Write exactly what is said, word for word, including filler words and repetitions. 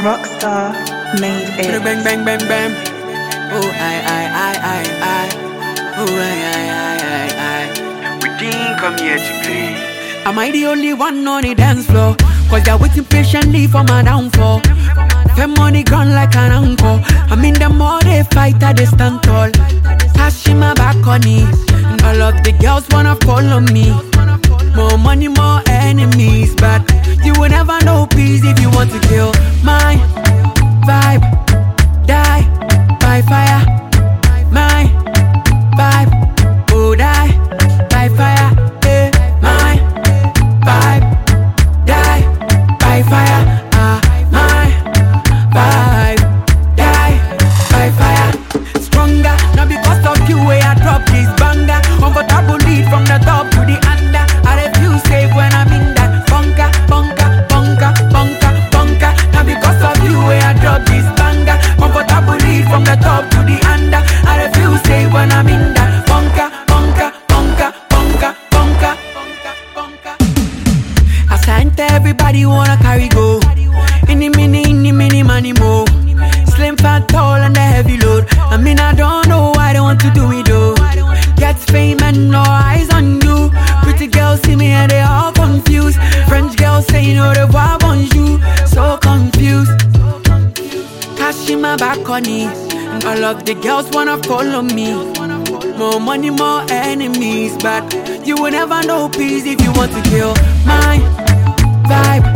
Rockstar made it. Bang, bang, bang, bang. Oh, I, I, I, I, I. Oh, I, I, I, I, I. We didn't come here to play. Am I the only one on the dance floor? Cause they're waiting patiently for my downfall. Fem money gone like an anchor. I mean, the more they fight, I they stand tall. Passing my back on it. And all of the girls wanna follow me. More money, more enemies. But you will never know peace if you want to kill my vibe. Die by fire. My vibe. Oh, die by fire. Eh, my vibe. Die by fire. Ah, my vibe. Die by fire. Stronger, not because of you where I drop this banger. Comfortable lead from the top to the under. I refuse safe when I'm in that bunker, bunker, bunker, bunker, bunker. Not because of you where I drop this banger. Comfortable lead from the top to the under. I refuse safe when I'm in that bunker, bunker, bunker, bunker, bunker, bunker, bunker. As I enter, everybody wanna carry go. Any mini, any mini, money more. Slim, fat, tall, and a heavy load. I mean, I don't know why they want to do me though. Get fame and no eyes on you. Pretty girls see me and they all confused. French girls saying au revoir, bonjour. So confused. Cash in my back on it. And all of the girls wanna follow me. More money, more enemies. But you will never know peace if you want to kill my vibe.